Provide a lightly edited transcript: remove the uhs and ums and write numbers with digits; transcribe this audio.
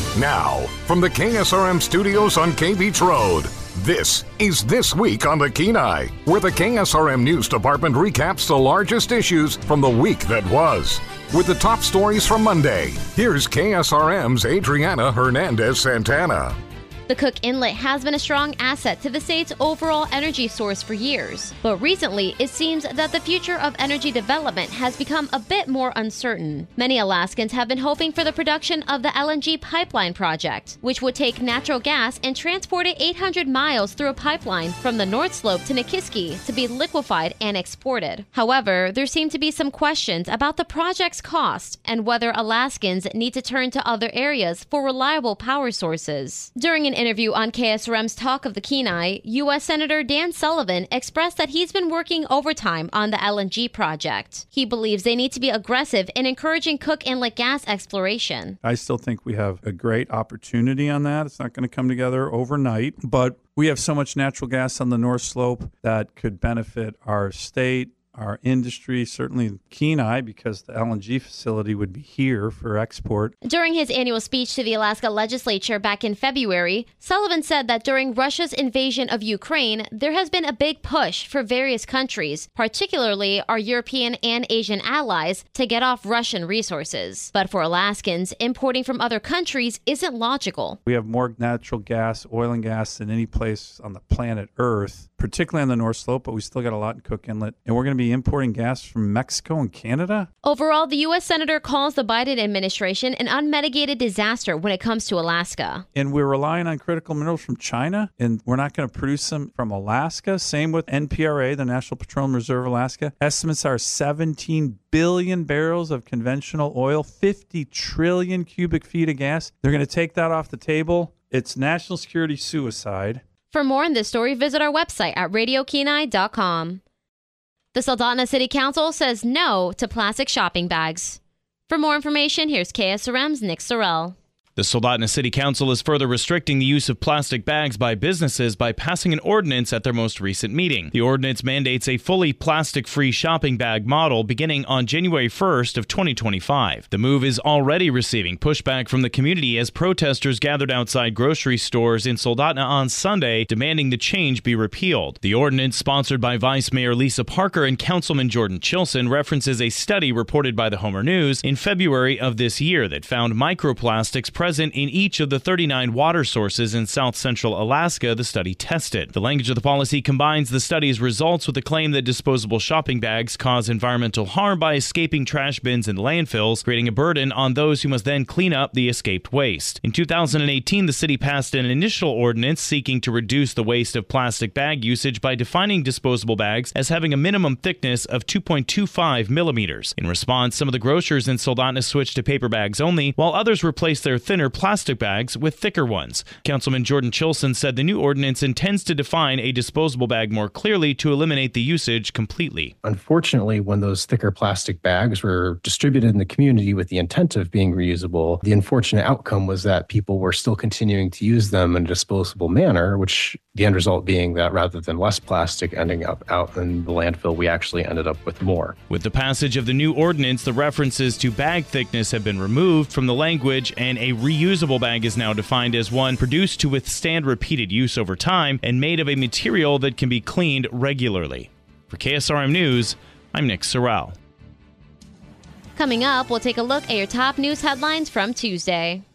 Now, from the KSRM studios on K Beach Road, this is This Week on the Kenai, where the KSRM News Department recaps the largest issues from the week that was. With the top stories from Monday, here's KSRM's Adriana Hernandez-Santana. The Cook Inlet has been a strong asset to the state's overall energy source for years. But recently, it seems that the future of energy development has become a bit more uncertain. Many Alaskans have been hoping for the production of the LNG pipeline project, which would take natural gas and transport it 800 miles through a pipeline from the North Slope to Nikiski to be liquefied and exported. However, there seem to be some questions about the project's cost and whether Alaskans need to turn to other areas for reliable power sources. During an interview on KSRM's Talk of the Kenai, U.S. Senator Dan Sullivan expressed that he's been working overtime on the LNG project. He believes they need to be aggressive in encouraging Cook Inlet gas exploration. I still think we have a great opportunity on that. It's not going to come together overnight, but we have so much natural gas on the North Slope that could benefit our state, our industry, certainly Kenai, because the LNG facility would be here for export. During his annual speech to the Alaska legislature back in February, Sullivan said that during Russia's invasion of Ukraine, there has been a big push for various countries, particularly our European and Asian allies, to get off Russian resources. But for Alaskans, importing from other countries isn't logical. We have more natural gas, oil and gas than any place on the planet Earth, particularly on the North Slope, but we still got a lot in Cook Inlet. And we're going to be importing gas from Mexico and Canada? Overall, the U.S. Senator calls the Biden administration an unmitigated disaster when it comes to Alaska. And we're relying on critical minerals from China, and we're not going to produce them from Alaska. Same with NPRA, the National Petroleum Reserve of Alaska. Estimates are 17 billion barrels of conventional oil, 50 trillion cubic feet of gas. They're going to take that off the table. It's national security suicide. For more on this story, visit our website at radiokenai.com. The Soldotna City Council says no to plastic shopping bags. For more information, here's KSRM's Nick Sorrell. The Soldotna City Council is further restricting the use of plastic bags by businesses by passing an ordinance at their most recent meeting. The ordinance mandates a fully plastic-free shopping bag model beginning on January 1st of 2025. The move is already receiving pushback from the community as protesters gathered outside grocery stores in Soldotna on Sunday demanding the change be repealed. The ordinance, sponsored by Vice Mayor Lisa Parker and Councilman Jordan Chilson, references a study reported by the Homer News in February of this year that found microplastics present in each of the 39 water sources in south-central Alaska the study tested. The language of the policy combines the study's results with the claim that disposable shopping bags cause environmental harm by escaping trash bins and landfills, creating a burden on those who must then clean up the escaped waste. In 2018, the city passed an initial ordinance seeking to reduce the waste of plastic bag usage by defining disposable bags as having a minimum thickness of 2.25 millimeters. In response, some of the grocers in Soldotna switched to paper bags only, while others replaced their thinner plastic bags with thicker ones. Councilman Jordan Chilson said the new ordinance intends to define a disposable bag more clearly to eliminate the usage completely. Unfortunately, when those thicker plastic bags were distributed in the community with the intent of being reusable, the unfortunate outcome was that people were still continuing to use them in a disposable manner, which the end result being that rather than less plastic ending up out in the landfill, we actually ended up with more. With the passage of the new ordinance, the references to bag thickness have been removed from the language, and a reusable bag is now defined as one produced to withstand repeated use over time and made of a material that can be cleaned regularly. For KSRM News, I'm Nick Sorrell. Coming up, we'll take a look at your top news headlines from Tuesday.